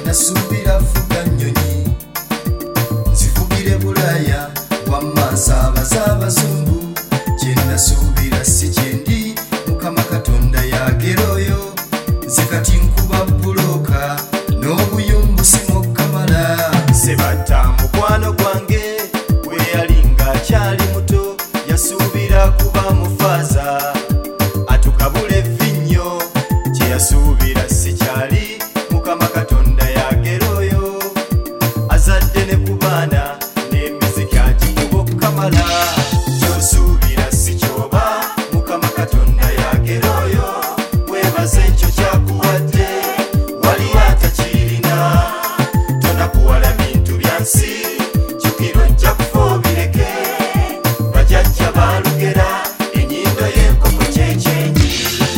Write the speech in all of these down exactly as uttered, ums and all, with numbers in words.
nasubira fuga nnyonyi nzivugire bulaya wamma saabaza abazungu kye nasubira si kyendi mukama katonda yageroyo nze kati nkuba buloka n'obuyumbu simokamala sebata mukwano gwange we yalinga akyali muto yasuubira kuba mufaaza atukabule vinnyo kye yasuubira si kyali mukama katonda yageroyo azadde ne ku baana n'emiziki agikuba okukamala kyosuubira si kyoba mukama katonda yageroyo webaze ekyo kyakuwadde wali atakirina tonakuwala bintu byansi jjukira ojja kufa obireke bajjajja baalugera ennyindo y'enkoko kyekyenyi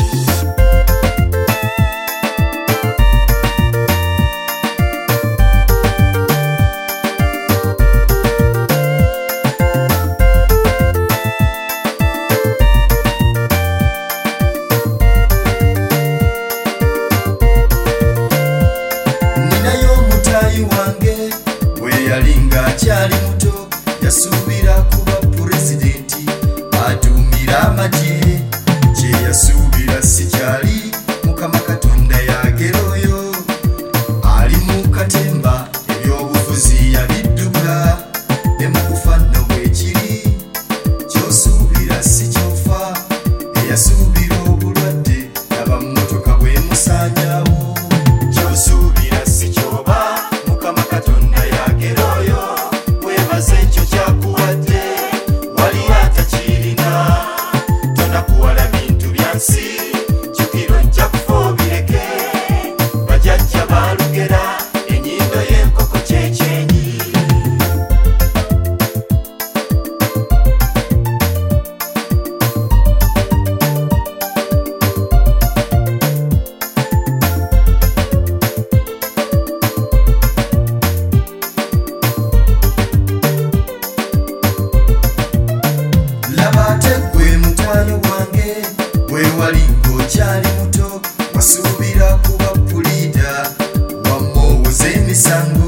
ninayo omutaayi wange bwe yalinga akyali muto yasuubira kuba pulezidenti aduumira amagye kye yasuubira si kyali mukama katonda yageroyo ali mu katemba ebyobufuzi yabidduka ne mu kufa nno bwekiri kyosuubira si kyofa eyasuubira obulwadde laba mmotoka bwemusaanyaawo kyosuubira si kyoba mukama katonda yageroyo webaze ekyo kyakuwadde wali atakirina tonakuwala bintu byansi jjukira ojja kufa obireke bajjajja baalugera ennyindo y'enkoko kyekyenyi laba ate gwe mutaayi wange bwe wali ng'okyali muto wasuubira kuba puliida wamma owoza emisango